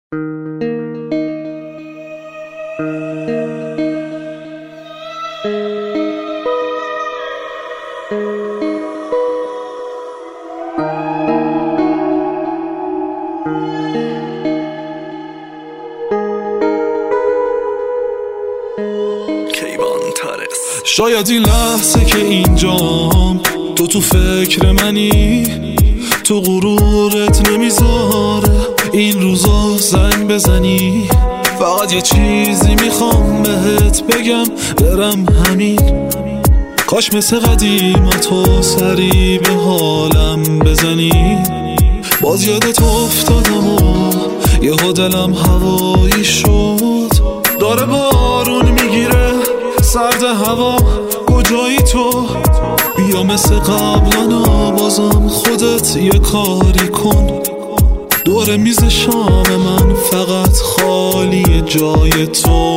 شاید این لحظه که اینجام تو فکر منی، تو غرورت نمیذاره این روزا زنگ بزنی. فقط یه چیزی میخوام بهت بگم، برم همین. کاش مثل قدیم تو سری به حالم بزنی. باز یادت افتادم و یهو دلم هوایی شد. داره بارون میگیره سرد هوا، کجایی تو؟ بیا مثل قبلنا بازم خودت یه کاری کن. دور میز شام من فقط خالی جای تو.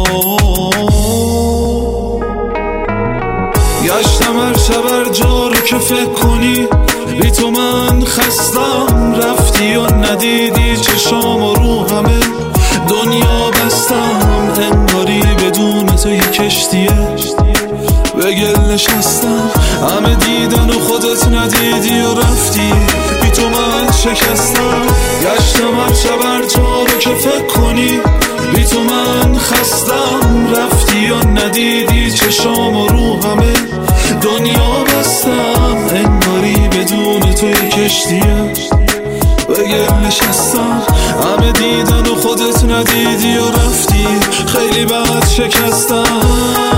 گشتم هر شب هر جا رو که فکر کنی، بی تو من خستم. رفتی و ندیدی چشام و رو همه دنیا بستم. انگاری بدون تو یه کشتیه به گل نشستم. همه دیدن و خودت ندیدی و رفتی، بی تو من شکستم. گشتم هر شب هر جا رو که فکر کنی، بی تو من خستم. رفتی و ندیدی چشام و رو همه دنیا بستم. انگاری بدون تو یه کشتیه به گل نشستم. همه دیدن و خودت ندیدی و رفتی، خیلی بد شکستم.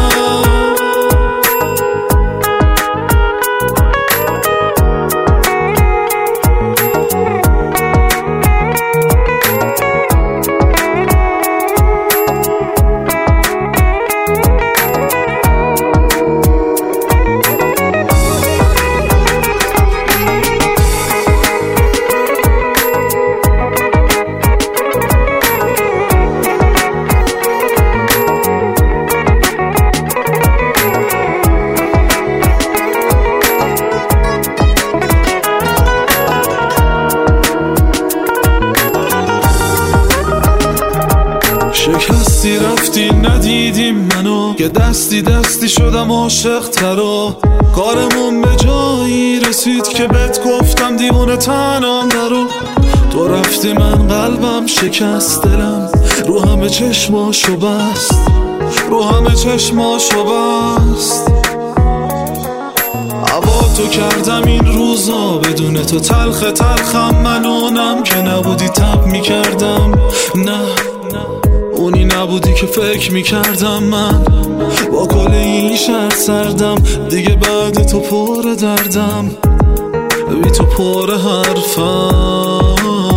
شکستی رفتی ندیدی منو، که دستی دستی شدم عاشق ترا. کارمون به جایی رسید که بهت گفتم دیوونه تنام نرو. تو رفتی من قلبم شکست، دلم رو همه چشماشو بست، رو همه چشماشو بست. هوا تو کردم این روزا بدون تو تلخ تلخم. من اونم که نبودی تب میکردم. نه اونی نبودی که فکر میکردم. من با کل این شهر سردم دیگه. بعد تو پر دردم، بی تو پر حرفم.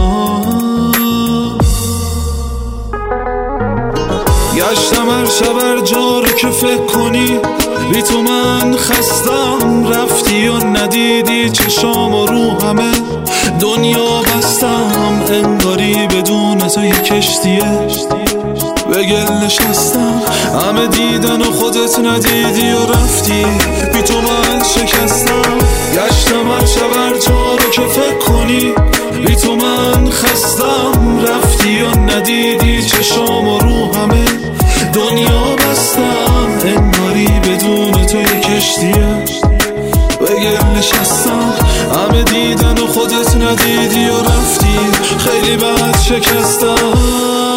گشتم هر شب هر جا رو که فکر کنی، بی تو من خستم. رفتی و ندیدی چشام و رو همه دنیا بستم. انگاری بدون تو یه کشتیه به گل نشستم. همه دیدن و خودت ندیدی و رفتی، بی تو من شکستم. گشتم هر شب هر جا رو که فکر کنی، بی تو من خستم. رفتی و ندیدی چشام و رو همه دنیا بستم. انگاری بدون تو یه کشتیه به گل نشستم. همه دیدن و خودت ندیدی و رفتی، خیلی بد شکستم.